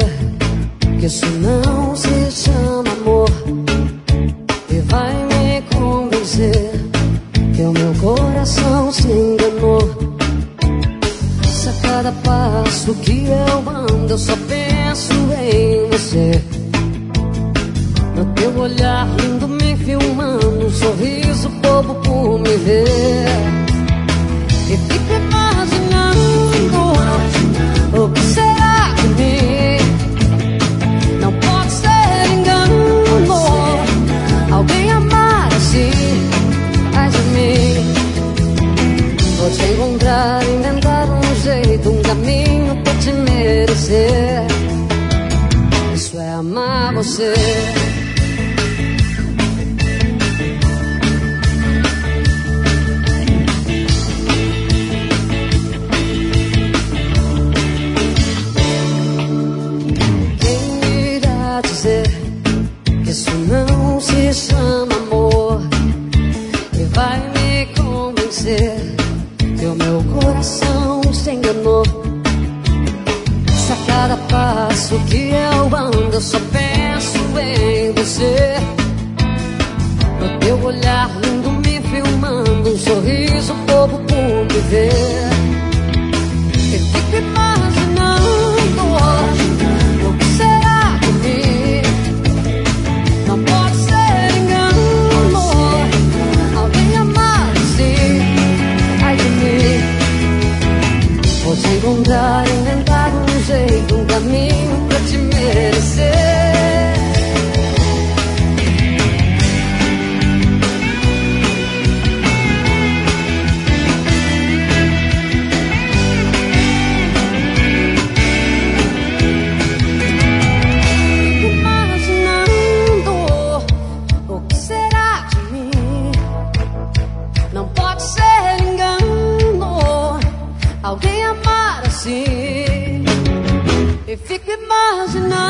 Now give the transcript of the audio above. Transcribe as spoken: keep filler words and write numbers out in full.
que isso não se chama amor, e vai me convencer que o meu coração se enganou. Se a cada passo que eu ando eu só penso em você, no teu olhar lindo me filmando, um sorriso bobo por me ver, e fico imaginando o que será de mim. Não pode ser engano alguém amar assim, ai de mim. Vou te encontrar, inventar um jeito, um caminho pra te merecer. Isso é amar você. Que isso não se chama amor, e vai me convencer que o meu coração se enganou. Se a cada passo que eu ando eu só penso em você, no teu olhar lindo me filmando, um sorriso bobo por me ver, e fico imaginando o que será de mim. Não pode ser engano alguém amar assim, ai de mim. Vou te encontrar, inventar um jeito, um caminho pra te merecer. Alguém amar assim, e fico imaginando